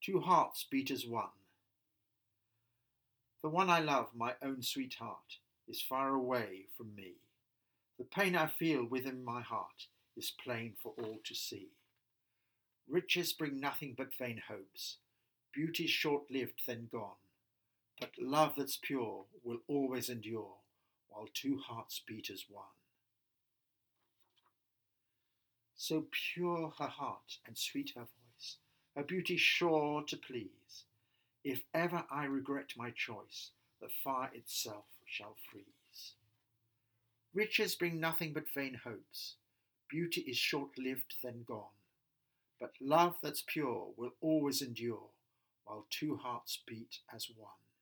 Two hearts beat as one. The one I love, my own sweetheart, is far away from me. The pain I feel within my heart is plain for all to see. Riches bring nothing but vain hopes. Beauty's short-lived, then gone. But love that's pure will always endure, while two hearts beat as one. So pure her heart and sweet her voice, her beauty sure to please. If ever I regret my choice, the fire itself shall freeze. Riches bring nothing but vain hopes. Beauty is short-lived, then gone. But love that's pure will always endure, while two hearts beat as one.